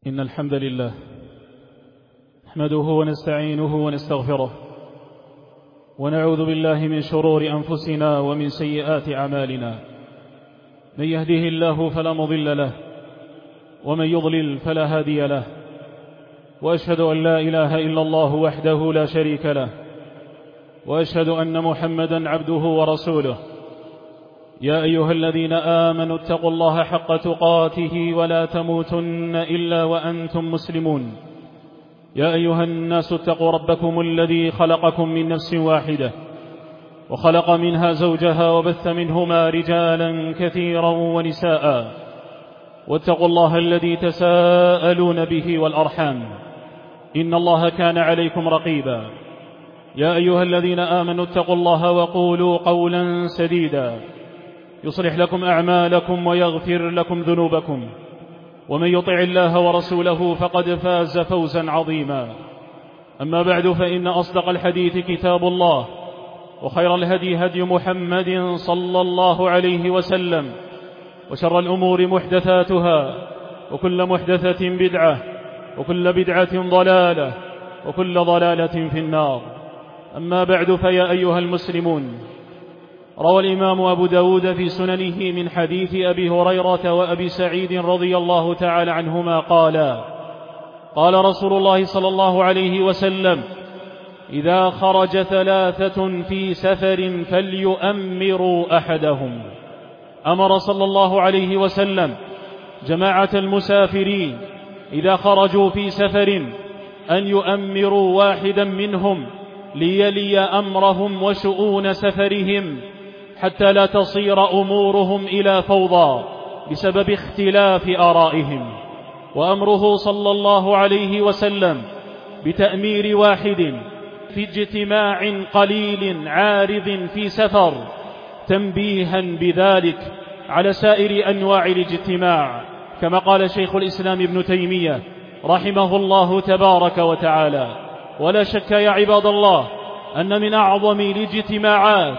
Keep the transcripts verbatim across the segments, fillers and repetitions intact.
إن الحمد لله نحمده ونستعينه ونستغفره ونعوذ بالله من شرور أنفسنا ومن سيئات أعمالنا. من يهده الله فلا مضل له ومن يضلل فلا هادي له، وأشهد أن لا إله إلا الله وحده لا شريك له، وأشهد أن محمدا عبده ورسوله. يا أيها الذين آمنوا اتقوا الله حق تقاته ولا تموتن إلا وأنتم مسلمون. يا أيها الناس اتقوا ربكم الذي خلقكم من نفس واحدة وخلق منها زوجها وبث منهما رجالا كثيرا ونساء، واتقوا الله الذي تساءلون به والأرحام إن الله كان عليكم رقيبا. يا أيها الذين آمنوا اتقوا الله وقولوا قولا سديدا يصلح لكم أعمالكم ويغفر لكم ذنوبكم، ومن يطع الله ورسوله فقد فاز فوزا عظيما. أما بعد، فإن أصدق الحديث كتاب الله، وخير الهدي هدي محمد صلى الله عليه وسلم، وشر الأمور محدثاتها، وكل محدثة بدعة، وكل بدعة ضلالة، وكل ضلالة في النار. أما بعد، فيا أيها المسلمون، روى الإمام أبو داود في سننه من حديث أبي هريرة وأبي سعيد رضي الله تعالى عنهما قالا: قال رسول الله صلى الله عليه وسلم: إذا خرج ثلاثة في سفر فليؤمروا أحدهم. أمر صلى الله عليه وسلم جماعة المسافرين إذا خرجوا في سفر أن يؤمروا واحدا منهم ليلي أمرهم وشؤون سفرهم، حتى لا تصير أمورهم إلى فوضى بسبب اختلاف آرائهم. وأمره صلى الله عليه وسلم بتأمير واحد في اجتماع قليل عارض في سفر تنبيها بذلك على سائر أنواع الاجتماع، كما قال شيخ الإسلام ابن تيمية رحمه الله تبارك وتعالى. ولا شك يا عباد الله أن من أعظم الاجتماعات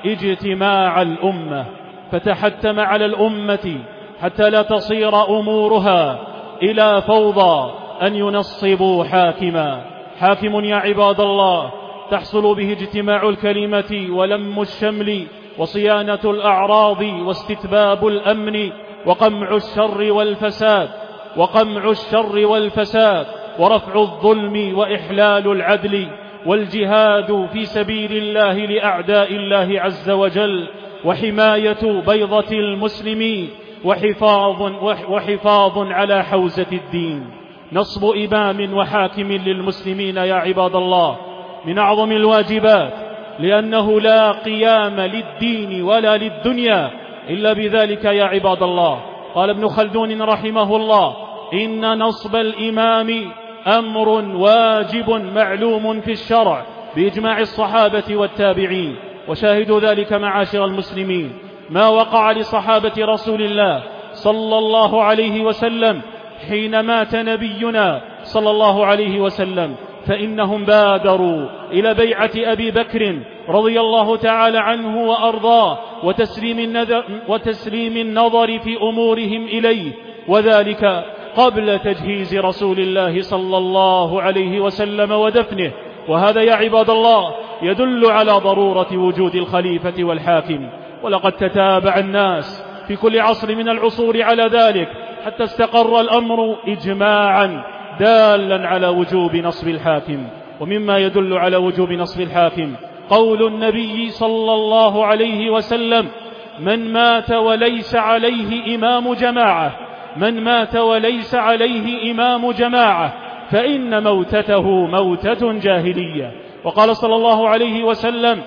اجتماع الأمة، فتحتم على الأمة حتى لا تصير أمورها إلى فوضى أن ينصبوا حاكما. حاكم يا عباد الله تحصل به اجتماع الكلمة ولم الشمل وصيانة الأعراض واستتباب الأمن وقمع الشر والفساد وقمع الشر والفساد ورفع الظلم وإحلال العدل، والجهاد في سبيل الله لأعداء الله عز وجل، وحماية بيضة المسلمين، وحفاظ, وحفاظ على حوزة الدين. نصب إمام وحاكم للمسلمين يا عباد الله من أعظم الواجبات، لأنه لا قيام للدين ولا للدنيا إلا بذلك يا عباد الله. قال ابن خلدون رحمه الله: إن نصب الإمام أمر واجب معلوم في الشرع بإجماع الصحابة والتابعين. وشاهد ذلك معاشر المسلمين ما وقع لصحابة رسول الله صلى الله عليه وسلم حين مات نبينا صلى الله عليه وسلم، فإنهم بادروا إلى بيعة أبي بكر رضي الله تعالى عنه وأرضاه وتسليم النظر, وتسليم النظر في أمورهم إليه، وذلك قبل تجهيز رسول الله صلى الله عليه وسلم ودفنه. وهذا يا عباد الله يدل على ضرورة وجود الخليفة والحاكم. ولقد تتابع الناس في كل عصر من العصور على ذلك حتى استقر الأمر إجماعا دالا على وجوب نصب الحاكم. ومما يدل على وجوب نصب الحاكم قول النبي صلى الله عليه وسلم: من مات وليس عليه إمام جماعة من مات وليس عليه إمام جماعة فإن موتته موتة جاهلية. وقال صلى الله عليه وسلم: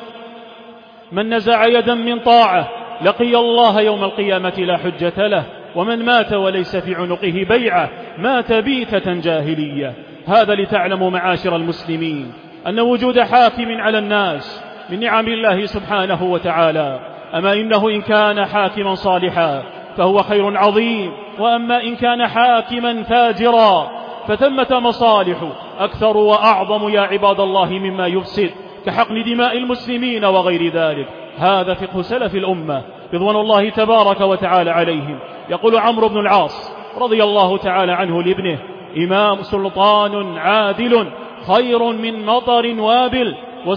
من نزع يدا من طاعة لقي الله يوم القيامة لا حجة له، ومن مات وليس في عنقه بيعة مات بيتة جاهلية. هذا لتعلموا معاشر المسلمين أن وجود حاكم على الناس من نعم الله سبحانه وتعالى. أما إنه إن كان حاكما صالحا فهو خير عظيم، وأما إن كان حاكما فاجرا فثمة مصالح أكثر وأعظم يا عباد الله مما يفسد، كحقن دماء المسلمين وغير ذلك. هذا فقه سلف الأمة رضوان الله تبارك وتعالى عليهم. يقول عمرو بن العاص رضي الله تعالى عنه لابنه: إمام سلطان عادل خير من مطر وابل،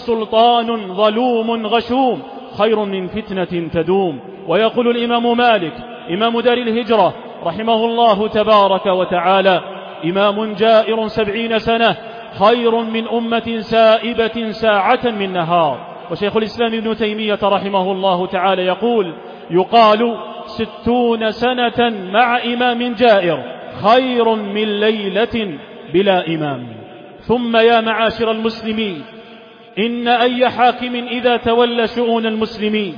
وسلطان ظلوم غشوم خير من فتنة تدوم. ويقول الإمام مالك إمام دار الهجرة رحمه الله تبارك وتعالى: إمام جائر سبعين سنة خير من أمة سائبة ساعة من نهار. وشيخ الإسلام ابن تيمية رحمه الله تعالى يقول: يقال ستون سنة مع إمام جائر خير من ليلة بلا إمام. ثم يا معاشر المسلمين، إن أي حاكم إذا تولى شؤون المسلمين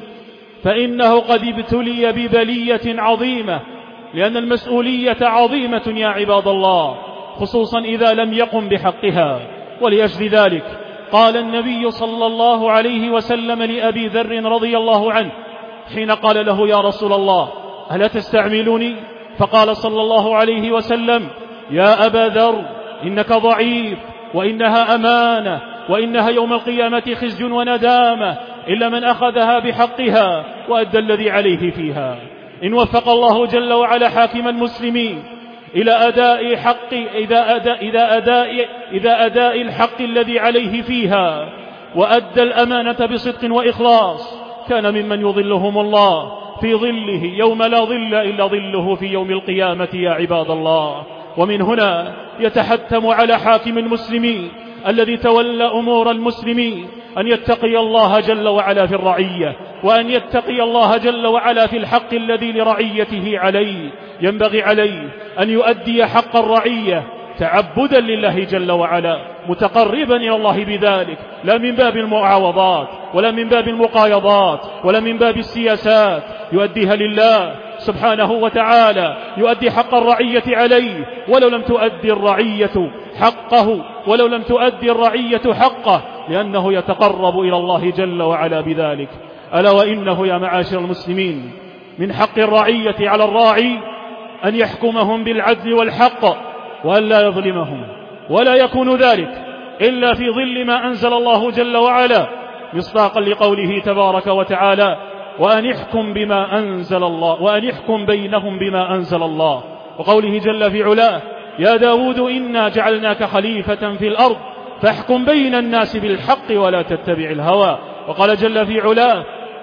فإنه قد ابتلي ببلية عظيمة، لأن المسؤولية عظيمة يا عباد الله، خصوصا إذا لم يقم بحقها. ولأجل ذلك قال النبي صلى الله عليه وسلم لأبي ذر رضي الله عنه حين قال له: يا رسول الله ألا تستعملني؟ فقال صلى الله عليه وسلم: يا أبا ذر إنك ضعيف، وإنها أمانة، وإنها يوم القيامة خزي وندامة إلا من أخذها بحقها وأدى الذي عليه فيها. إن وفق الله جل وعلا حاكم المسلمين إلى أداء حق إذا أداء إذا أداء إذا أداء الحق الذي عليه فيها، وأدى الأمانة بصدق وإخلاص، كان ممن يظلهم الله في ظله يوم لا ظل إلا ظله في يوم القيامة يا عباد الله. ومن هنا يتحتم على حاكم المسلمين الذي تولى أمور المسلمين أن يتقي الله جل وعلا في الرعية، وأن يتقي الله جل وعلا في الحق الذي لرعيته عليه. ينبغي عليه أن يؤدي حق الرعية تعبدا لله جل وعلا، متقربا إلى الله بذلك، لا من باب المعاوضات ولا من باب المقايضات ولا من باب السياسات، يؤديها لله سبحانه وتعالى، يؤدي حق الرعية عليه، ولو لم تؤدي الرعية حقه ولو لم تؤدي الرعية حقه، لأنه يتقرب إلى الله جل وعلا بذلك. ألا وإنه يا معاشر المسلمين من حق الرعية على الراعي أن يحكمهم بالعدل والحق، وأن لا يظلمهم، ولا يكون ذلك إلا في ظل ما أنزل الله جل وعلا، مصداقا لقوله تبارك وتعالى: وأن يحكم بما أنزل الله وأن يحكم بينهم بما أنزل الله. وقوله جل في علاه: يا داود إنا جعلناك خليفة في الأرض فاحكم بين الناس بالحق ولا تتبع الهوى. وقال جل في علاه: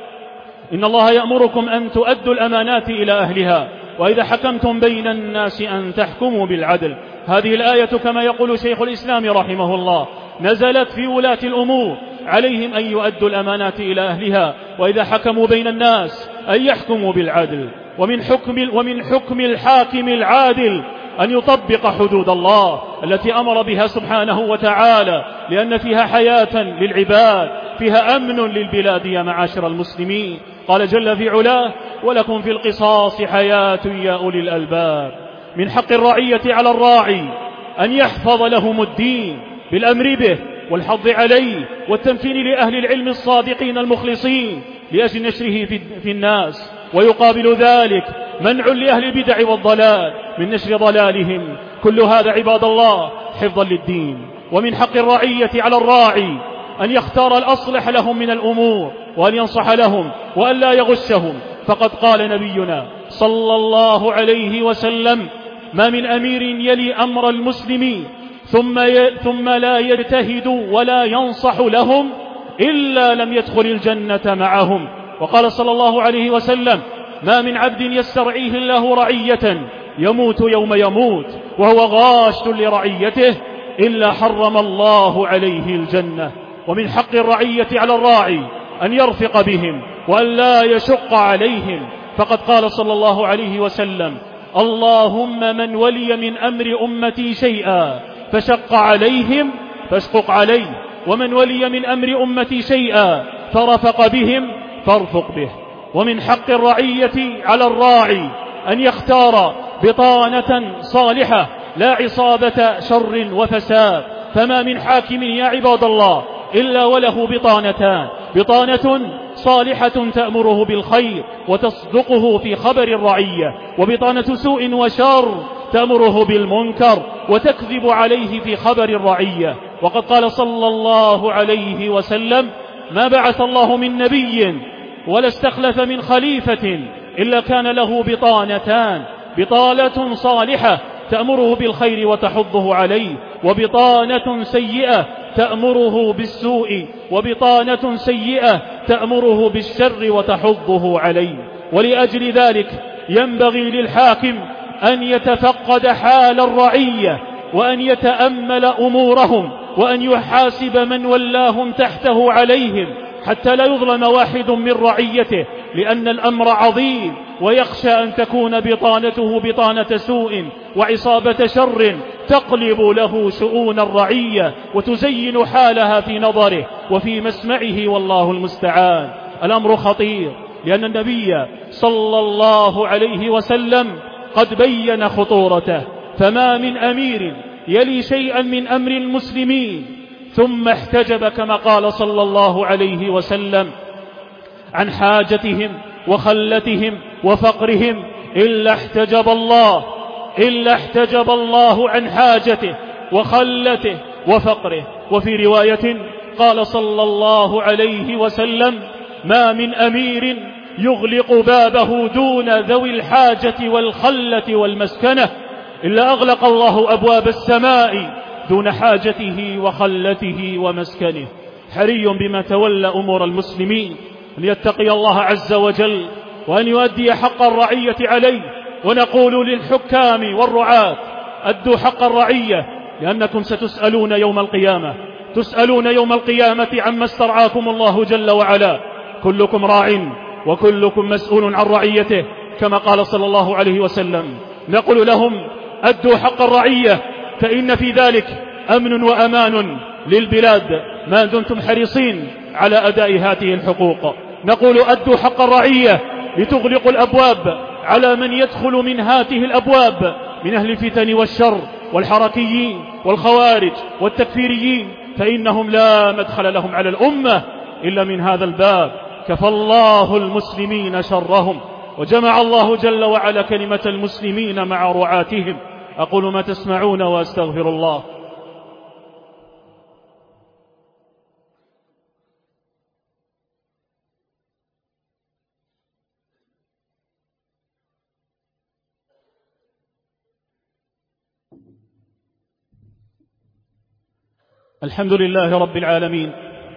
إن الله يأمركم أن تؤدوا الأمانات إلى أهلها وإذا حكمتم بين الناس أن تحكموا بالعدل. هذه الآية كما يقول شيخ الإسلام رحمه الله نزلت في ولاة الأمور، عليهم أن يؤدوا الأمانات إلى أهلها، وإذا حكموا بين الناس أن يحكموا بالعدل. ومن حكم, ومن حكم الحاكم العادل أن يطبق حدود الله التي أمر بها سبحانه وتعالى، لأن فيها حياة للعباد، فيها أمن للبلاد يا معاشر المسلمين. قال جل في علاه: ولكم في القصاص حياة يا أولي الألباب. من حق الرعية على الراعي أن يحفظ لهم الدين بالأمر به والحض عليه والتمكين لأهل العلم الصادقين المخلصين لأجل نشره في الناس، ويقابل ذلك منع لأهل البدع والضلال من نشر ضلالهم. كل هذا عباد الله حفظا للدين. ومن حق الرعية على الراعي أن يختار الأصلح لهم من الأمور، وأن ينصح لهم وأن لا يغشهم. فقد قال نبينا صلى الله عليه وسلم: ما من أمير يلي أمر المسلمين ثم, ي... ثم لا يجتهد ولا ينصح لهم إلا لم يدخل الجنة معهم. وقال صلى الله عليه وسلم: ما من عبد يسترعيه الله رعية يموت يوم يموت وهو غاش لرعيته إلا حرم الله عليه الجنة. ومن حق الرعية على الراعي أن يرفق بهم وأن لا يشق عليهم، فقد قال صلى الله عليه وسلم: اللهم من ولي من أمر أمتي شيئا فشق عليهم فاشقق عليه، ومن ولي من أمر أمتي شيئا فرفق بهم فارفق به. ومن حق الرعية على الراعي أن يختار بطانة صالحة لا عصابة شر وفساد. فما من حاكم يا عباد الله إلا وله بطانتان: بطانة صالحة تأمره بالخير وتصدقه في خبر الرعية، وبطانة سوء وشر تأمره بالمنكر وتكذب عليه في خبر الرعية. وقد قال صلى الله عليه وسلم: ما بعث الله من نبي ولا استخلف من خليفة إلا كان له بطانتان: بطالة صالحة تأمره بالخير وتحضه عليه، وبطانة سيئة تأمره بالسوء، وبطانة سيئة تأمره بالشر وتحضه عليه. ولأجل ذلك ينبغي للحاكم أن يتفقد حال الرعية، وأن يتأمل أمورهم، وأن يحاسب من ولاهم تحته عليهم، حتى لا يظلم واحد من رعيته، لأن الأمر عظيم، ويخشى أن تكون بطانته بطانة سوء وعصابة شر تقلب له شؤون الرعية وتزين حالها في نظره وفي مسمعه، والله المستعان. الأمر خطير، لأن النبي صلى الله عليه وسلم قد بين خطورته، فما من أمير يلي شيئا من أمر المسلمين ثم احتجب كما قال صلى الله عليه وسلم عن حاجتهم وخلتهم وفقرهم إلا احتجب الله إلا احتجب الله عن حاجته وخلته وفقره. وفي رواية قال صلى الله عليه وسلم: ما من أمير يغلق بابه دون ذوي الحاجة والخلة والمسكنة إلا أغلق الله أبواب السماء دون حاجته وخلته ومسكنه. حري بما تولى أمور المسلمين أن يتقي الله عز وجل وأن يؤدي حق الرعية عليه. ونقول للحكام والرعاة: أدوا حق الرعية، لأنكم ستسألون يوم القيامة تسألون يوم القيامة عما استرعاكم الله جل وعلا. كلكم راع وكلكم مسؤول عن رعيته، كما قال صلى الله عليه وسلم. نقول لهم: أدوا حق الرعية، فإن في ذلك أمن وأمان للبلاد ما دمتم حريصين على أداء هذه الحقوق. نقول: أدوا حق الرعية لتغلقوا الأبواب على من يدخل من هذه الأبواب من أهل الفتن والشر والحركيين والخوارج والتكفيريين، فإنهم لا مدخل لهم على الأمة إلا من هذا الباب. كفى الله المسلمين شرهم، وجمع الله جل وعلا كلمة المسلمين مع رعاتهم. أقول ما تسمعون وأستغفر الله. الحمد لله رب العالمين،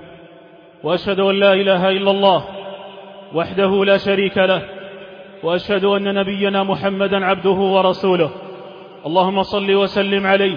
وأشهد أن لا إله إلا الله وحده لا شريك له، وأشهد أن نبينا محمدا عبده ورسوله. اللهم صل وسلم عليه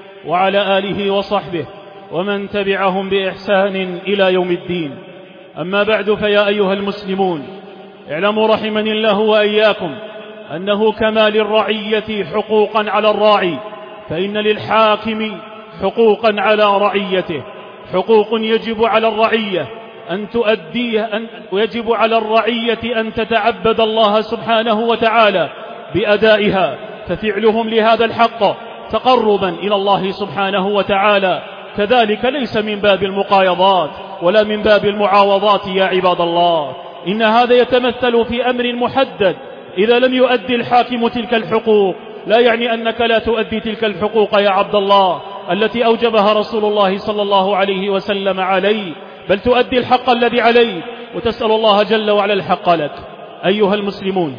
وعلى آله وصحبه ومن تبعهم بإحسان إلى يوم الدين. أما بعد، فيا أيها المسلمون، اعلموا رحمني الله وإياكم أنه كما للرعية حقوقا على الراعي، فإن للحاكم حقوقا على رعيته. حقوق يجب على الرعية أن تؤديه أن ويجب على الرعية أن تتعبد الله سبحانه وتعالى بأدائها، ففعلهم لهذا الحق تقربا إلى الله سبحانه وتعالى كذلك ليس من باب المقايضات ولا من باب المعاوضات. يا عباد الله، إن هذا يتمثل في أمر محدد. إذا لم يؤدي الحاكم تلك الحقوق لا يعني أنك لا تؤدي تلك الحقوق يا عبد الله التي أوجبها رسول الله صلى الله عليه وسلم عليه، بل تؤدي الحق الذي عليك وتسأل الله جل وعلا الحق لك. أيها المسلمون،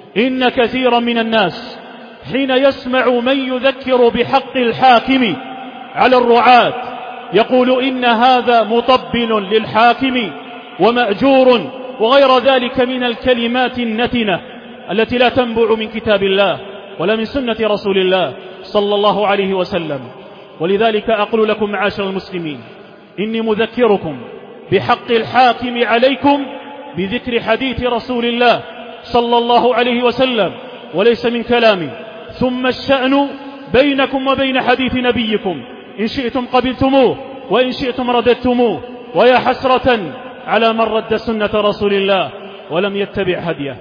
إن كثيرا من الناس حين يسمع من يذكر بحق الحاكم على الرعاة يقول إن هذا مطبل للحاكم ومأجور وغير ذلك من الكلمات النتنة التي لا تنبع من كتاب الله ولا من سنة رسول الله صلى الله عليه وسلم. ولذلك أقول لكم معاشر المسلمين، إني مذكركم بحق الحاكم عليكم بذكر حديث رسول الله صلى الله عليه وسلم وليس من كلامي. ثم الشأن بينكم وبين حديث نبيكم، إن شئتم قبلتموه وإن شئتم رددتموه. ويا حسرة على من رد سنة رسول الله ولم يتبع هديه.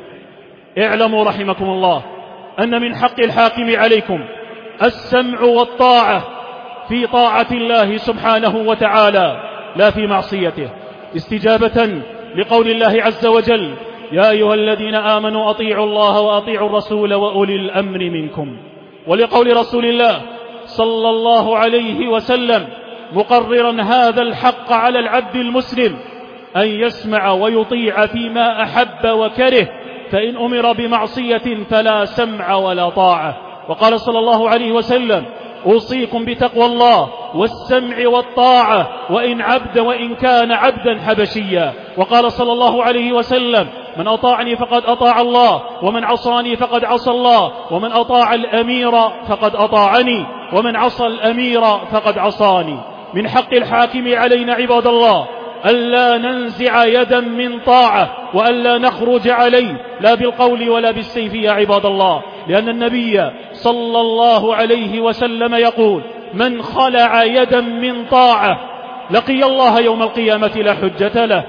اعلموا رحمكم الله أن من حق الحاكم عليكم السمع والطاعة في طاعة الله سبحانه وتعالى لا في معصيته، استجابة لقول الله عز وجل: يا أيها الذين آمنوا أطيعوا الله وأطيعوا الرسول وأولي الأمر منكم. ولقول رسول الله صلى الله عليه وسلم مقررا هذا الحق على العبد المسلم أن يسمع ويطيع فيما أحب وكره، فإن أمر بمعصية فلا سمع ولا طاعة. وقال صلى الله عليه وسلم: أوصيكم بتقوى الله والسمع والطاعة وإن عبد وإن كان عبدا حبشيا. وقال صلى الله عليه وسلم: من أطاعني فقد أطاع الله، ومن عصاني فقد عصى الله، ومن أطاع الأمير فقد أطاعني، ومن عصى الأمير فقد عصاني. من حق الحاكم علينا عباد الله ألا ننزع يدا من طاعة، وألا نخرج عليه لا بالقول ولا بالسيف يا عباد الله، لأن النبي صلى الله عليه وسلم يقول: من خلع يدا من طاعة لقي الله يوم القيامة لا حجة له،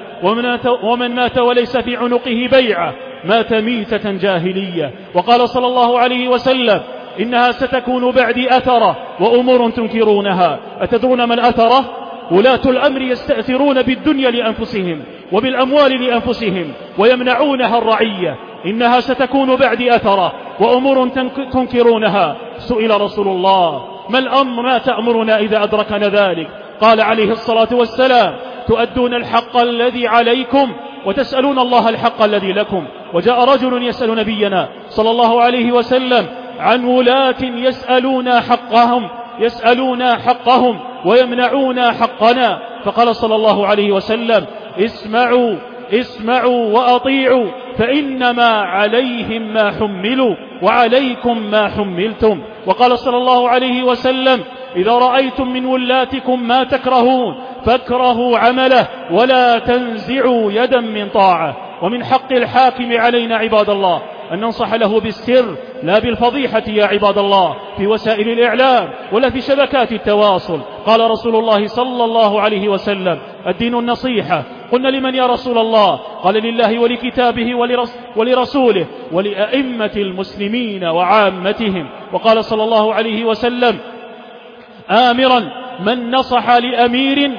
ومن مات وليس في عنقه بيعة مات ميتة جاهلية. وقال صلى الله عليه وسلم: إنها ستكون بعدي أثرة وأمور تنكرونها. أتدرون من أثرة؟ ولاة الأمر يستأثرون بالدنيا لأنفسهم وبالأموال لأنفسهم ويمنعونها الرعية. إنها ستكون بعدي أثرة وأمور تنكرونها. سئل رسول الله: ما الأمر ما تأمرنا إذا أدركنا ذلك؟ قال عليه الصلاة والسلام: تؤدون الحق الذي عليكم وتسألون الله الحق الذي لكم. وجاء رجل يسأل نبينا صلى الله عليه وسلم عن ولاة يسألون حقهم يسألون حقهم ويمنعون حقنا، فقال صلى الله عليه وسلم: اسمعوا اسمعوا وأطيعوا، فإنما عليهم ما حملوا وعليكم ما حملتم. وقال صلى الله عليه وسلم: إذا رأيتم من ولاتكم ما تكرهون فاكرهوا عمله ولا تنزعوا يدا من طاعة. ومن حق الحاكم علينا عباد الله أن ننصح له بالسر لا بالفضيحة يا عباد الله في وسائل الإعلام ولا في شبكات التواصل. قال رسول الله صلى الله عليه وسلم: الدين النصيحة. قلنا: لمن يا رسول الله؟ قال: لله ولكتابه ولرسوله ولأئمة المسلمين وعامتهم. وقال صلى الله عليه وسلم آمرا من نصح لأمير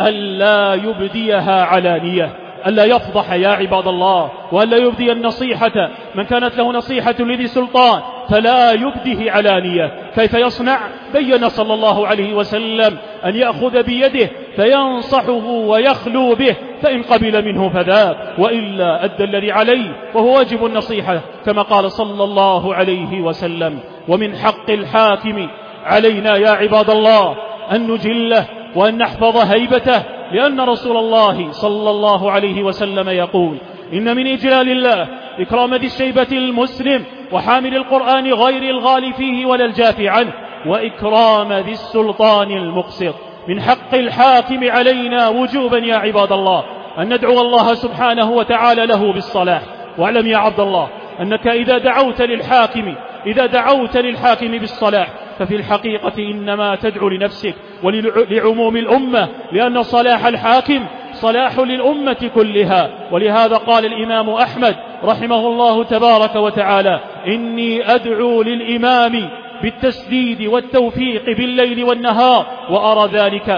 ألا يبديها علانية، ألا يفضح يا عباد الله، وألا يبدي النصيحة. من كانت له نصيحة لذي سلطان فلا يبديه علانية. كيف يصنع؟ بين صلى الله عليه وسلم أن يأخذ بيده فينصحه ويخلو به، فإن قبل منه فذاك، وإلا أدى الذي عليه وهو واجب النصيحة كما قال صلى الله عليه وسلم. ومن حق الحاكم علينا يا عباد الله أن نجله وأن نحفظ هيبته، لأن رسول الله صلى الله عليه وسلم يقول: إن من إجلال الله إكرام ذي الشيبة المسلم وحامل القرآن غير الغال فيه ولا الجاف عنه، وإكرام ذي السلطان المقسط. من حق الحاكم علينا وجوبا يا عباد الله أن ندعو الله سبحانه وتعالى له بالصلاح. واعلم يا عبد الله أنك إذا دعوت للحاكم إذا دعوت للحاكم بالصلاح ففي الحقيقة إنما تدعو لنفسك ولعموم الأمة، لأن صلاح الحاكم صلاح للأمة كلها. ولهذا قال الإمام أحمد رحمه الله تبارك وتعالى: إني أدعو للإمام بالتسديد والتوفيق بالليل والنهار وأرى ذلك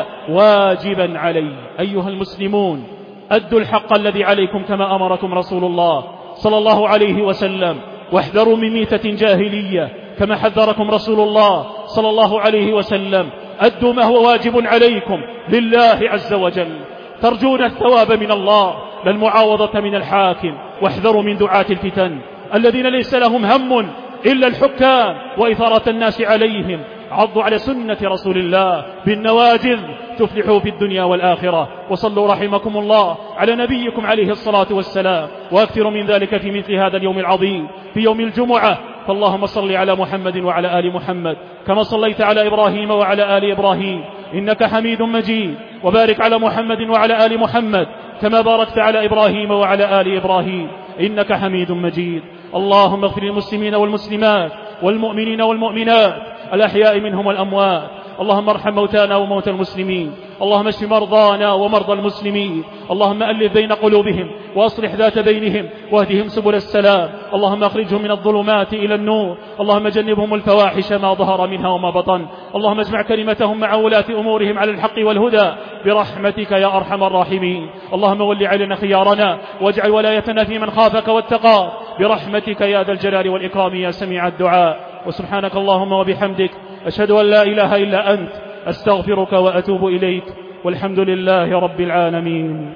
واجبا علي. أيها المسلمون، أدوا الحق الذي عليكم كما أمركم رسول الله صلى الله عليه وسلم، واحذروا من ميتة جاهلية كما حذركم رسول الله صلى الله عليه وسلم. أدوا ما هو واجب عليكم لله عز وجل، ترجون الثواب من الله لا المعاوضة من الحاكم. واحذروا من دعاة الفتن الذين ليس لهم هم إلا الحكام وإثارة الناس عليهم. عضوا على سنة رسول الله بالنواجذ تفلحوا في الدنيا والآخرة. وصلوا رحمكم الله على نبيكم عليه الصلاة والسلام، وأكثروا من ذلك في مثل هذا اليوم العظيم في يوم الجمعة. فاللهم صل على محمد وعلى آل محمد كما صليت على إبراهيم وعلى آل إبراهيم إنك حميد مجيد، وبارك على محمد وعلى آل محمد كما باركت على إبراهيم وعلى آل إبراهيم إنك حميد مجيد. اللهم اغفر للمسلمين والمسلمات والمؤمنين والمؤمنات الأحياء منهم والأموات. اللهم ارحم موتانا وموتى المسلمين. اللهم اشف مرضانا ومرضى المسلمين. اللهم ألف بين قلوبهم وأصلح ذات بينهم واهدهم سبل السلام. اللهم اخرجهم من الظلمات إلى النور. اللهم جنبهم الفواحش ما ظهر منها وما بطن. اللهم اجمع كلمتهم مع ولاة أمورهم على الحق والهدى برحمتك يا أرحم الراحمين. اللهم ول علينا خيارنا واجعل ولايتنا في من خافك واتقاك برحمتك يا ذا الجلال والإكرام يا سميع الدعاء. وسبحانك اللهم وبحمدك أشهد أن لا إله إلا أنت أستغفرك وأتوب إليك، والحمد لله رب العالمين.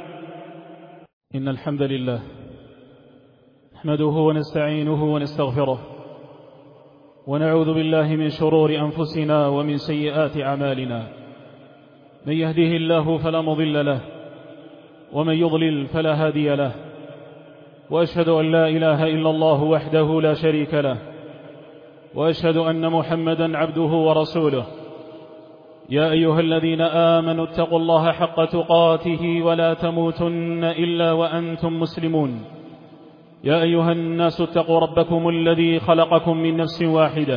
إن الحمد لله نحمده ونستعينه ونستغفره ونعوذ بالله من شرور أنفسنا ومن سيئات أعمالنا. من يهده الله فلا مضل له، ومن يضلل فلا هادي له، وأشهد أن لا إله إلا الله وحده لا شريك له، وأشهد أن محمدا عبده ورسوله. يا أيها الذين آمنوا اتقوا الله حق تقاته ولا تموتن إلا وأنتم مسلمون. يا أيها الناس اتقوا ربكم الذي خلقكم من نفس واحدة،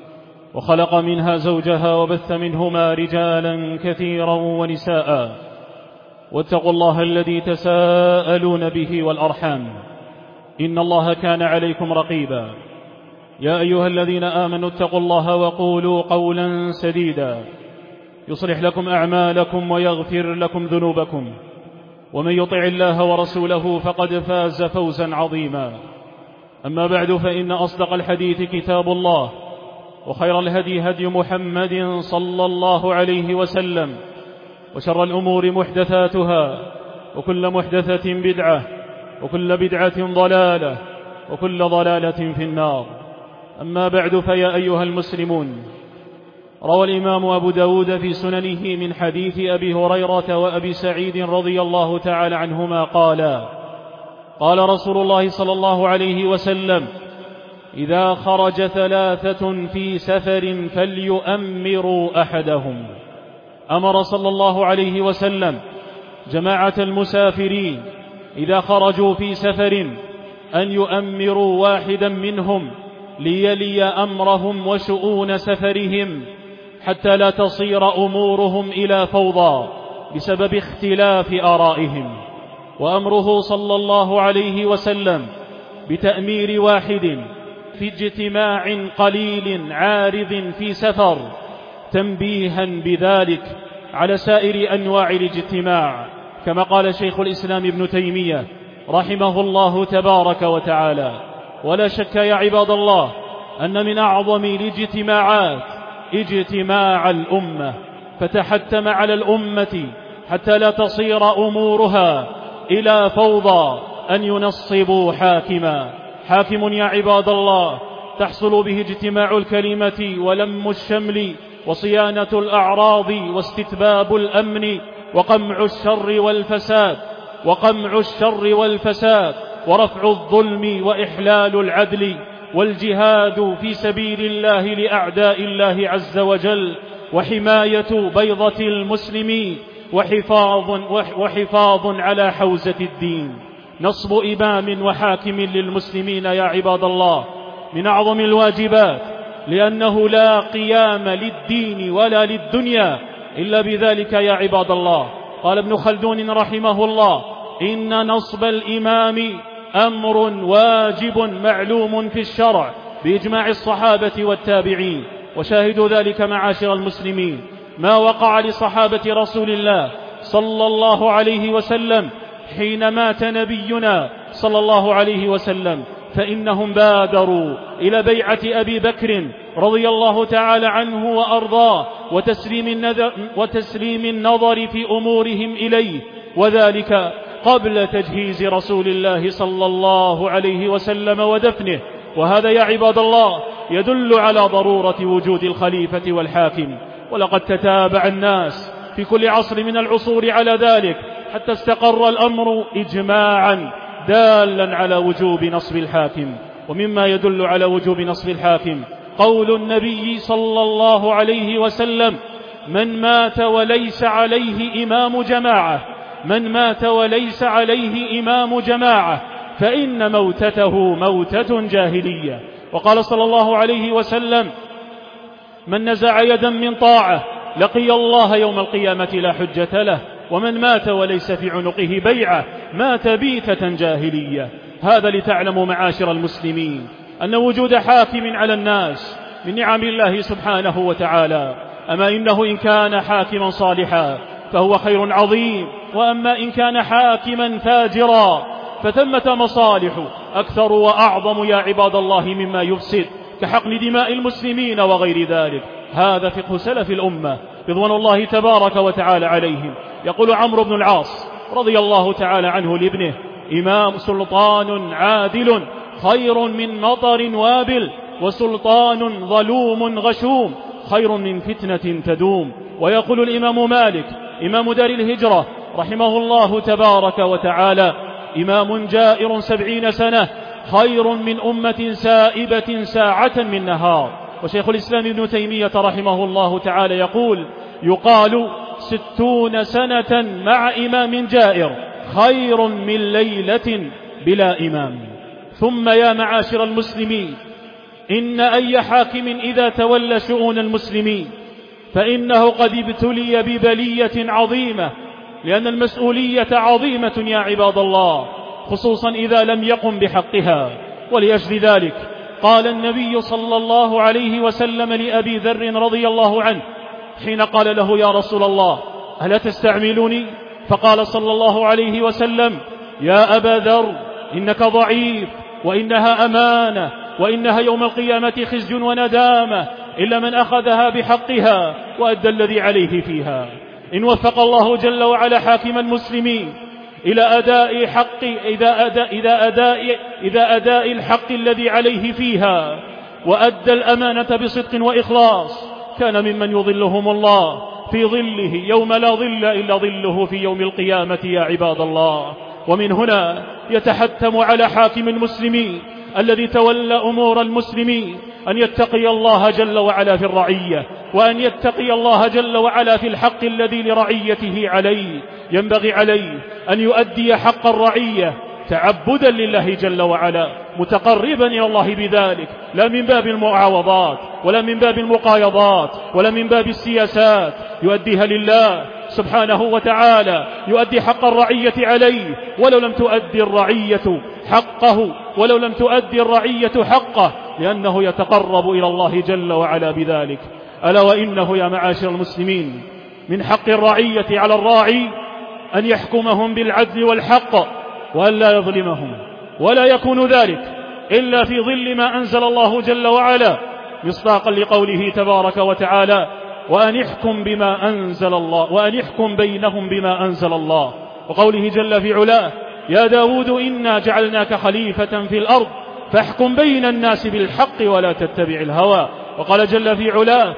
وخلق منها زوجها، وبث منهما رجالا كثيرا ونساء. واتقوا الله الذي تساءلون به والأرحام، إن الله كان عليكم رقيبا. يا أيها الذين آمنوا اتقوا الله وقولوا قولا سديدا يصلح لكم أعمالكم ويغفر لكم ذنوبكم، ومن يطع الله ورسوله فقد فاز فوزا عظيما. أما بعد، فإن أصدق الحديث كتاب الله، وخير الهدي هدي محمد صلى الله عليه وسلم، وشر الأمور محدثاتها، وكل محدثة بدعة، وكل بدعة ضلالة، وكل ضلالة في النار. أما بعد، فيا أيها المسلمون، روى الإمام أبو داود في سننه من حديث أبي هريرة وأبي سعيد رضي الله تعالى عنهما قالا: قال رسول الله صلى الله عليه وسلم: إذا خرج ثلاثة في سفر فليؤمروا أحدهم. أمر صلى الله عليه وسلم جماعة المسافرين إذا خرجوا في سفر أن يؤمروا واحدا منهم ليلي أمرهم وشؤون سفرهم، حتى لا تصير أمورهم إلى فوضى بسبب اختلاف آرائهم. وأمره صلى الله عليه وسلم بتأمير واحد في اجتماع قليل عارض في سفر تنبيها بذلك على سائر أنواع الاجتماع، كما قال شيخ الإسلام ابن تيمية رحمه الله تبارك وتعالى. ولا شك يا عباد الله أن من أعظم الاجتماعات اجتماع الأمة، فتحتم على الأمة حتى لا تصير أمورها إلى فوضى أن ينصبوا حاكما. حاكم يا عباد الله تحصل به اجتماع الكلمة ولم الشمل، وصيانة الأعراض، واستتباب الأمن، وقمع الشر والفساد وقمع الشر والفساد ورفع الظلم وإحلال العدل، والجهاد في سبيل الله لأعداء الله عز وجل، وحماية بيضة المسلمين، وحفاظ, وحفاظ على حوزة الدين. نصب إمام وحاكم للمسلمين يا عباد الله من أعظم الواجبات، لأنه لا قيام للدين ولا للدنيا إلا بذلك يا عباد الله. قال ابن خلدون رحمه الله: إن نصب الإمام أمر واجب معلوم في الشرع بإجماع الصحابة والتابعين. وشاهد ذلك معاشر المسلمين ما وقع لصحابة رسول الله صلى الله عليه وسلم حين مات نبينا صلى الله عليه وسلم، فإنهم بادروا إلى بيعة أبي بكر رضي الله تعالى عنه وأرضاه وتسليم النظر, وتسليم النظر في أمورهم إليه، وذلك قبل تجهيز رسول الله صلى الله عليه وسلم ودفنه. وهذا يا عباد الله يدل على ضرورة وجود الخليفة والحاكم. ولقد تتابع الناس في كل عصر من العصور على ذلك حتى استقر الأمر إجماعا دالا على وجوب نصب الحاكم. ومما يدل على وجوب نصب الحاكم قول النبي صلى الله عليه وسلم: من مات وليس عليه إمام جماعة من مات وليس عليه إمام جماعة فإن موتته موتة جاهلية. وقال صلى الله عليه وسلم: من نزع يدا من طاعة لقي الله يوم القيامة لا حجة له، ومن مات وليس في عنقه بيعة مات بيتة جاهلية. هذا لتعلموا معاشر المسلمين أن وجود حاكم على الناس من نعم الله سبحانه وتعالى. أما إنه إن كان حاكما صالحا فهو خير عظيم، وأما إن كان حاكما فاجرا فثمة مصالح أكثر وأعظم يا عباد الله مما يفسد، كحقن دماء المسلمين وغير ذلك. هذا فقه سلف الأمة رضوان الله تبارك وتعالى عليهم. يقول عمرو بن العاص رضي الله تعالى عنه لابنه: إمام سلطان عادل خير من مطر وابل وسلطان ظلوم غشوم خير من فتنة تدوم. ويقول الإمام مالك إمام دار الهجرة رحمه الله تبارك وتعالى: إمام جائر سبعين سنة خير من أمة سائبة ساعة من نهار. وشيخ الإسلام ابن تيمية رحمه الله تعالى يقول: يقال ستون سنة مع إمام جائر خير من ليلة بلا إمام. ثم يا معاشر المسلمين، إن أي حاكم إذا تولى شؤون المسلمين فإنه قد ابتلي ببلية عظيمة، لأن المسؤولية عظيمة يا عباد الله، خصوصا إذا لم يقم بحقها. ولأجل ذلك قال النبي صلى الله عليه وسلم لأبي ذر رضي الله عنه حين قال له: يا رسول الله ألا تستعملني؟ فقال صلى الله عليه وسلم: يا أبا ذر إنك ضعيف، وإنها أمانة، وإنها يوم القيامة خزي وندامة إلا من أخذها بحقها وأدى الذي عليه فيها. إن وفق الله جل وعلا حاكم المسلمين إلى أداء حق إذا أداء, إذا أداء, إذا أداء الحق الذي عليه فيها وأدى الأمانة بصدق وإخلاص، كان ممن يظلهم الله في ظله يوم لا ظل إلا ظله في يوم القيامة يا عباد الله. ومن هنا يتحتم على حاكم المسلمين الذي تولى أمور المسلمين أن يتقي الله جل وعلا في الرعية، وأن يتقي الله جل وعلا في الحق الذي لرعيته عليه. ينبغي عليه أن يؤدي حق الرعية تعبدا لله جل وعلا، متقربا إلى الله بذلك، لا من باب المعاوضات ولا من باب المقايضات ولا من باب السياسات، يؤديها لله سبحانه وتعالى، يؤدي حق الرعية عليه ولو لم تؤدي الرعية حقه ولو لم تؤدي الرعية حقه، لأنه يتقرب إلى الله جل وعلا بذلك. ألا وإنه يا معاشر المسلمين من حق الرعية على الراعي أن يحكمهم بالعدل والحق وأن لا يظلمهم، ولا يكون ذلك إلا في ظل ما أنزل الله جل وعلا، مصداقا لقوله تبارك وتعالى: وأن يحكم بما أنزل الله وأن يحكم بينهم بما أنزل الله. وقوله جل في علاه: يا داود إنا جعلناك خليفة في الأرض فاحكم بين الناس بالحق ولا تتبع الهوى. وقال جل في علاه: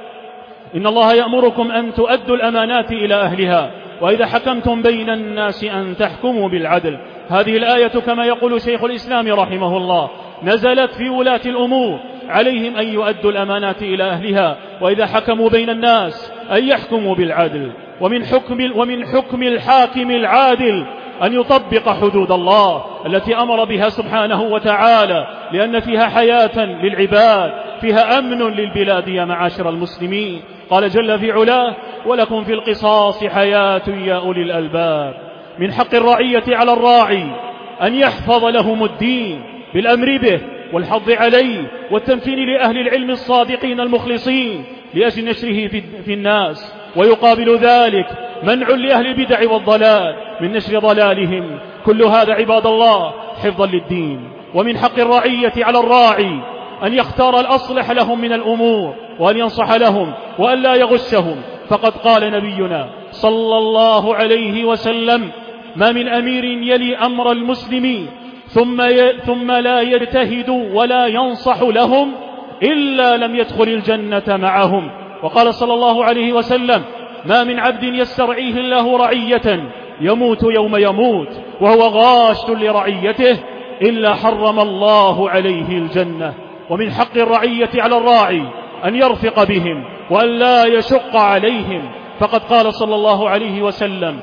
إن الله يأمركم أن تؤدوا الأمانات إلى أهلها وإذا حكمتم بين الناس أن تحكموا بالعدل. هذه الآية كما يقول شيخ الإسلام رحمه الله نزلت في ولاة الأمور، عليهم أن يؤدوا الأمانات إلى أهلها، وإذا حكموا بين الناس أن يحكموا بالعدل. ومن حكم, ومن حكم الحاكم العادل أن يطبق حدود الله التي أمر بها سبحانه وتعالى، لأن فيها حياة للعباد، فيها أمن للبلاد يا معاشر المسلمين. قال جل في علاه: ولكم في القصاص حياة يا أولي الألباب. من حق الرعية على الراعي أن يحفظ لهم الدين بالأمر به والحض عليه والتمكين لأهل العلم الصادقين المخلصين لأجل نشره في الناس، ويقابل ذلك منع لأهل البدع والضلال من نشر ضلالهم. كل هذا عباد الله حفظا للدين. ومن حق الرعية على الراعي أن يختار الأصلح لهم من الأمور وأن ينصح لهم وأن لا يغشهم، فقد قال نبينا صلى الله عليه وسلم: ما من أمير يلي أمر المسلمين ثم, ي... ثم لا يجتهد ولا ينصح لهم إلا لم يدخل الجنة معهم. وقال صلى الله عليه وسلم: ما من عبد يسترعيه الله رعية يموت يوم يموت وهو غاش لرعيته إلا حرم الله عليه الجنة. ومن حق الرعية على الراعي أن يرفق بهم وأن لا يشق عليهم، فقد قال صلى الله عليه وسلم: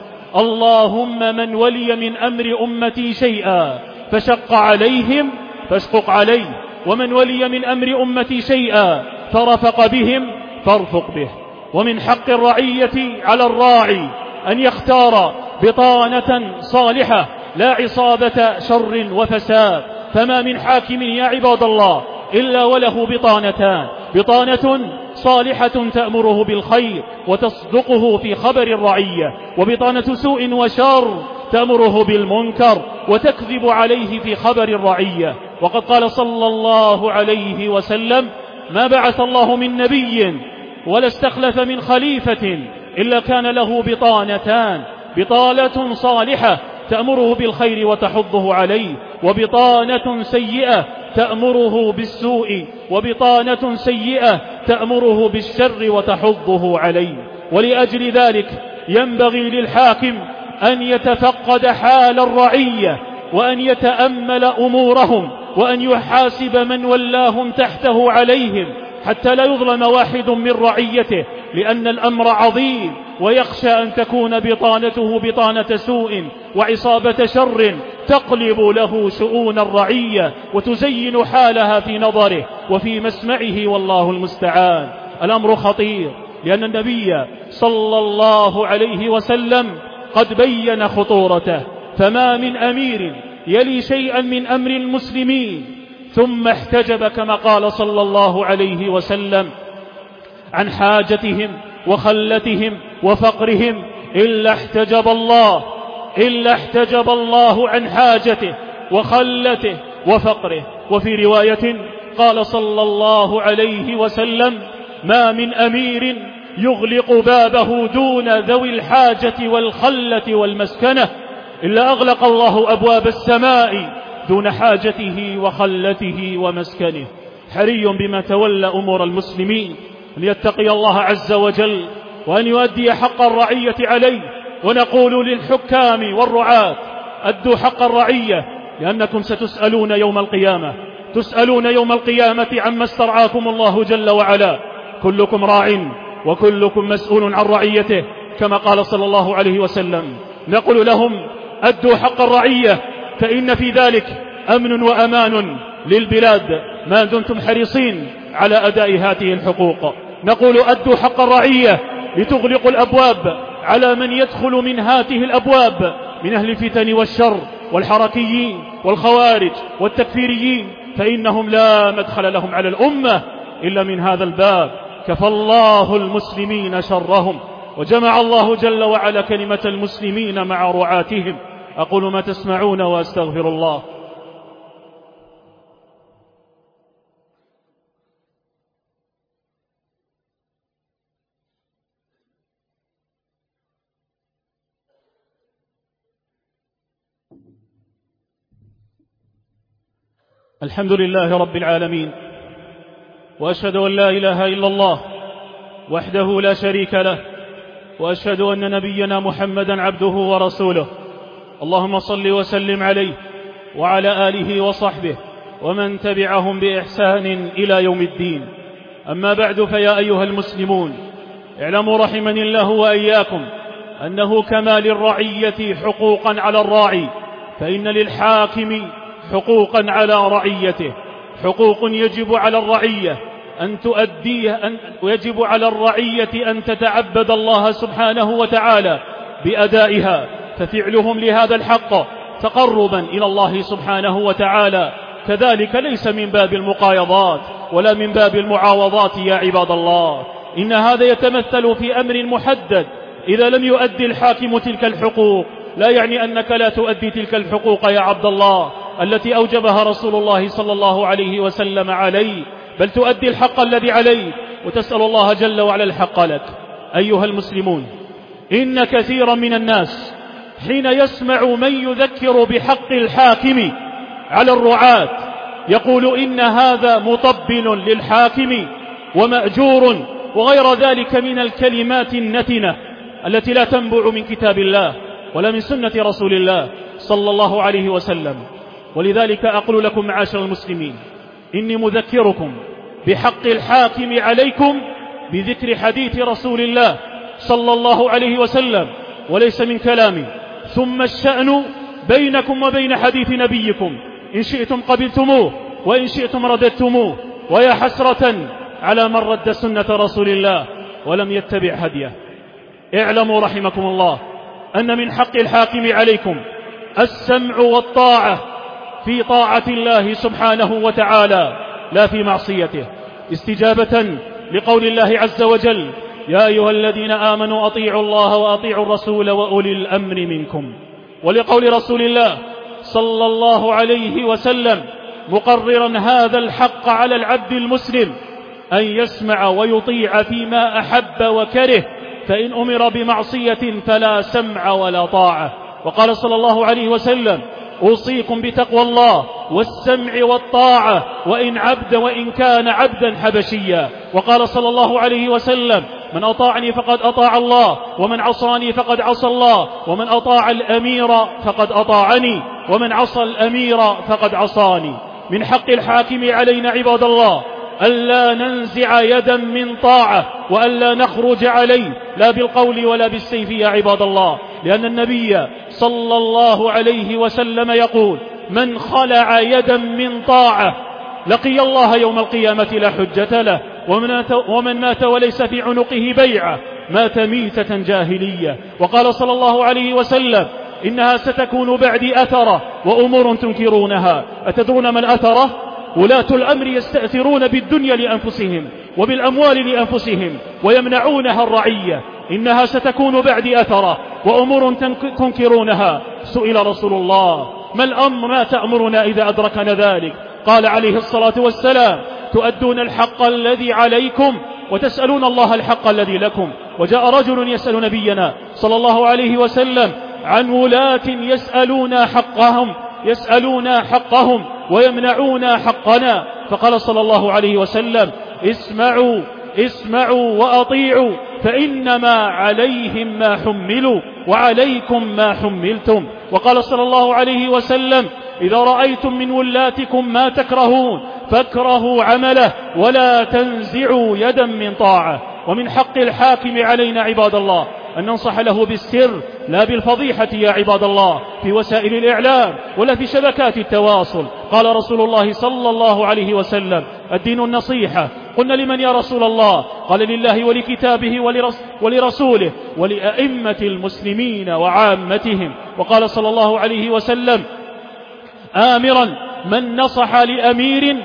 اللهم من ولي من أمر أمتي شيئا فشق عليهم فاشقق عليه، ومن ولي من أمر أمتي شيئا فرفق بهم فارفق به. ومن حق الرعية على الراعي أن يختار بطانة صالحة لا عصابة شر وفساد، فما من حاكم يا عباد الله إلا وله بطانتان: بطانة صالحة تأمره بالخير وتصدقه في خبر الرعية، وبطانة سوء وشر تأمره بالمنكر وتكذب عليه في خبر الرعية. وقد قال صلى الله عليه وسلم: ما بعث الله من نبي ولا استخلف من خليفة إلا كان له بطانتان: بطانة صالحة تأمره بالخير وتحضه عليه، وبطانة سيئة تأمره بالسوء، وبطانة سيئة تأمره بالشر وتحضه عليه. ولأجل ذلك ينبغي للحاكم أن يتفقد حال الرعية، وأن يتأمل أمورهم، وأن يحاسب من ولاهم تحته عليهم، حتى لا يظلم واحد من رعيته، لأن الأمر عظيم، ويخشى أن تكون بطانته بطانة سوء وعصابة شر تقلب له شؤون الرعية وتزين حالها في نظره وفي مسمعه، والله المستعان. الأمر خطير، لأن النبي صلى الله عليه وسلم قد بين خطورته، فما من أمير يلي شيئا من أمر المسلمين ثم احتجب كما قال صلى الله عليه وسلم عن حاجتهم وخلتهم وفقرهم إلا احتجب الله إلا احتجب الله عن حاجته وخلته وفقره. وفي رواية قال صلى الله عليه وسلم: ما من أمير يغلق بابه دون ذوي الحاجة والخلة والمسكنة إلا أغلق الله أبواب السماء دون حاجته وخلته ومسكنه. حري بما تولى أمور المسلمين أن يتقي الله عز وجل، وأن يؤدي حق الرعية عليه. ونقول للحكام والرعاة: أدوا حق الرعية، لأنكم ستسألون يوم القيامة تسألون يوم القيامة عما استرعاكم الله جل وعلا. كلكم راع وكلكم مسؤول عن رعيته، كما قال صلى الله عليه وسلم. نقول لهم: أدوا حق الرعية، فإن في ذلك أمن وأمان للبلاد ما دمتم حريصين على أداء هذه الحقوق. نقول: أدوا حق الرعية لتغلقوا الأبواب على من يدخل من هذه الأبواب من أهل الفتن والشر والحركيين والخوارج والتكفيريين، فإنهم لا مدخل لهم على الأمة إلا من هذا الباب. كفى الله المسلمين شرهم، وجمع الله جل وعلا كلمة المسلمين مع رعاتهم. أقول ما تسمعون وأستغفر الله. الحمد لله رب العالمين، وأشهد أن لا إله إلا الله وحده لا شريك له، وأشهد أن نبينا محمدا عبده ورسوله. اللهم صل وسلم عليه وعلى آله وصحبه ومن تبعهم بإحسان إلى يوم الدين. أما بعد، فيا أيها المسلمون، اعلموا رحمني الله وإياكم أنه كما للرعية حقوقا على الراعي، فإن للحاكم حقوقا على رعيته. حقوق يجب على الرعية أن تؤديها، أن ويجب على الرعية أن تتعبد الله سبحانه وتعالى بأدائها، ففعلهم لهذا الحق تقربا إلى الله سبحانه وتعالى. كذلك ليس من باب المقايضات ولا من باب المعاوضات يا عباد الله، إن هذا يتمثل في أمر محدد. إذا لم يؤدي الحاكم تلك الحقوق لا يعني أنك لا تؤدي تلك الحقوق يا عبد الله التي أوجبها رسول الله صلى الله عليه وسلم عليه، بل تؤدي الحق الذي عليك وتسأل الله جل وعلا الحق لك. أيها المسلمون، إن كثيرا من الناس حين يسمع من يذكر بحق الحاكم على الرعاة يقول إن هذا مطبل للحاكم ومأجور وغير ذلك من الكلمات النتنة التي لا تنبع من كتاب الله ولا من سنة رسول الله صلى الله عليه وسلم. ولذلك أقول لكم معاشر المسلمين، إني مذكركم بحق الحاكم عليكم بذكر حديث رسول الله صلى الله عليه وسلم وليس من كلامي. ثم الشأن بينكم وبين حديث نبيكم، إن شئتم قبلتموه وإن شئتم رددتموه. ويا حسرة على من رد سنة رسول الله ولم يتبع هديه. اعلموا رحمكم الله أن من حق الحاكم عليكم السمع والطاعة في طاعة الله سبحانه وتعالى لا في معصيته، استجابة لقول الله عز وجل: يا أيها الذين آمنوا أطيعوا الله وأطيعوا الرسول وأولي الأمر منكم. ولقول رسول الله صلى الله عليه وسلم مقررا هذا الحق على العبد المسلم أن يسمع ويطيع فيما أحب وكره، فإن أمر بمعصية فلا سمع ولا طاعة. وقال صلى الله عليه وسلم: أوصيكم بتقوى الله والسمع والطاعة وإن عبد وإن كان عبدا حبشيا. وقال صلى الله عليه وسلم: من أطاعني فقد أطاع الله، ومن عصاني فقد عصى الله، ومن أطاع الأمير فقد أطاعني، ومن عصى الأمير فقد عصاني. من حق الحاكم علينا عباد الله ألا ننزع يدا من طاعة، وألا نخرج عليه لا بالقول ولا بالسيف يا عباد الله، لأن النبي صلى الله عليه وسلم يقول: من خلع يدا من طاعة لقي الله يوم القيامة لا حجة له، ومن مات وليس في عنقه بيعة مات ميتة جاهلية. وقال صلى الله عليه وسلم: إنها ستكون بعدي أثرة وأمور تنكرونها. أتدرون من أثرة؟ ولاة الأمر يستأثرون بالدنيا لأنفسهم وبالأموال لأنفسهم ويمنعونها الرعية. إنها ستكون بعدي أثرة وأمور تنكرونها. سئل رسول الله: ما الأمر ما تأمرنا إذا أدركنا ذلك؟ قال عليه الصلاة والسلام: تؤدون الحق الذي عليكم وتسألون الله الحق الذي لكم. وجاء رجل يسأل نبينا صلى الله عليه وسلم عن ولاة يسألون حقهم يسألون حقهم ويمنعون حقنا، فقال صلى الله عليه وسلم: اسمعوا اسمعوا وأطيعوا، فإنما عليهم ما حملوا وعليكم ما حملتم. وقال صلى الله عليه وسلم: إذا رأيتم من ولاتكم ما تكرهون فاكرهوا عمله ولا تنزعوا يدا من طاعة. ومن حق الحاكم علينا عباد الله أن ننصح له بالسر لا بالفضيحة يا عباد الله في وسائل الإعلام ولا في شبكات التواصل. قال رسول الله صلى الله عليه وسلم: الدين النصيحة. قلنا: لمن يا رسول الله؟ قال: لله ولكتابه ولرسوله ولأئمة المسلمين وعامتهم. وقال صلى الله عليه وسلم آمرا من نصح لأمير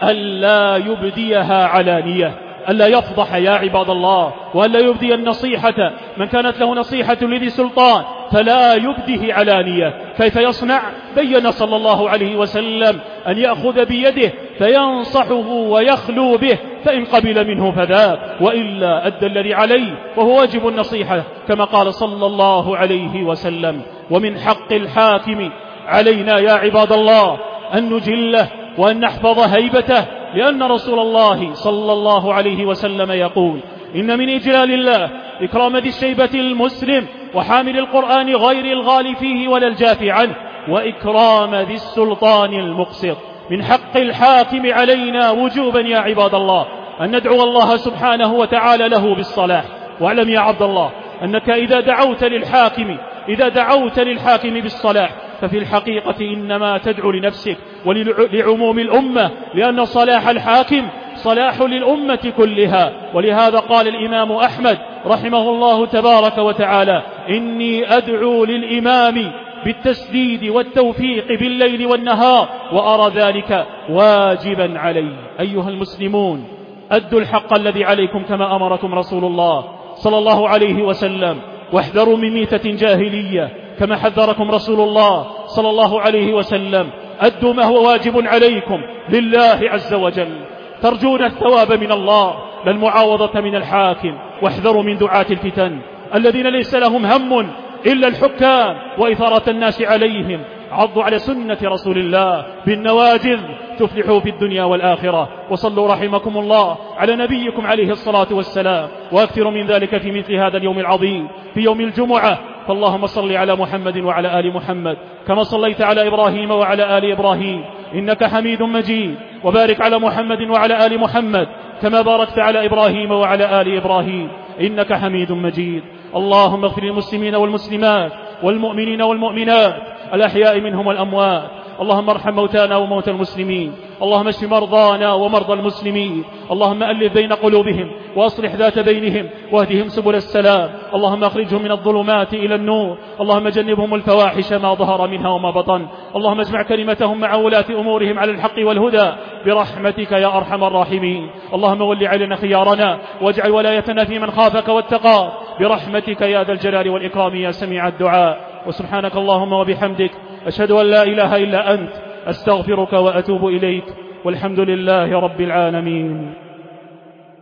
ألا يبديها علانية، ألا يفضح يا عباد الله، وألا يبدي النصيحة. من كانت له نصيحة لذي سلطان فلا يبديه علانية. كيف يصنع؟ بين صلى الله عليه وسلم أن يأخذ بيده فينصحه ويخلو به، فإن قبل منه فذاك، وإلا أدى الذي عليه وهو واجب النصيحة كما قال صلى الله عليه وسلم. ومن حق الحاكم علينا يا عباد الله أن نجله وأن نحفظ هيبته، لأن رسول الله صلى الله عليه وسلم يقول: إن من إجلال الله إكرام ذي الشيبة المسلم وحامل القرآن غير الغالي فيه ولا الجافي عنه، وإكرام ذي السلطان المقسط. من حق الحاكم علينا وجوبا يا عباد الله أن ندعو الله سبحانه وتعالى له بالصلاح. واعلم يا عبد الله أنك إذا دعوت للحاكم إذا دعوت للحاكم بالصلاح ففي الحقيقة إنما تدعو لنفسك ولعموم الأمة، لأن صلاح الحاكم صلاح للأمة كلها. ولهذا قال الإمام أحمد رحمه الله تبارك وتعالى: إني أدعو للإمام بالتسديد والتوفيق بالليل والنهار وأرى ذلك واجبا علي. أيها المسلمون، أدوا الحق الذي عليكم كما أمركم رسول الله صلى الله عليه وسلم، واحذروا من ميتة جاهلية كما حذركم رسول الله صلى الله عليه وسلم. أدوا ما هو واجب عليكم لله عز وجل، ترجون الثواب من الله لا المعاوضة من الحاكم. واحذروا من دعاة الفتن الذين ليس لهم هم إلا الحكام وإثارة الناس عليهم. عضوا على سنة رسول الله بالنواجذ تفلحوا في الدنيا والآخرة. وصلوا رحمكم الله على نبيكم عليه الصلاة والسلام، وأكثروا من ذلك في مثل هذا اليوم العظيم في يوم الجمعة. فاللهم صل على محمد وعلى آل محمد كما صليت على إبراهيم وعلى آل إبراهيم إنك حميد مجيد، وبارك على محمد وعلى آل محمد كما باركت على إبراهيم وعلى آل إبراهيم إنك حميد مجيد. اللهم اغفر للمسلمين والمسلمات والمؤمنين والمؤمنات الأحياء منهم والأموات. اللهم ارحم موتانا وموتى المسلمين. اللهم اشف مرضانا ومرضى المسلمين. اللهم ألف بين قلوبهم وأصلح ذات بينهم واهدهم سبل السلام. اللهم اخرجهم من الظلمات إلى النور. اللهم جنبهم الفواحش ما ظهر منها وما بطن. اللهم اجمع كلمتهم مع ولاة أمورهم على الحق والهدى برحمتك يا أرحم الراحمين. اللهم ول علينا خيارنا واجعل ولايتنا في من خافك واتقاك برحمتك يا ذا الجلال والإكرام يا سميع الدعاء. وسبحانك اللهم وبحمدك أشهد أن لا إله إلا أنت أستغفرك وأتوب إليك، والحمد لله رب العالمين.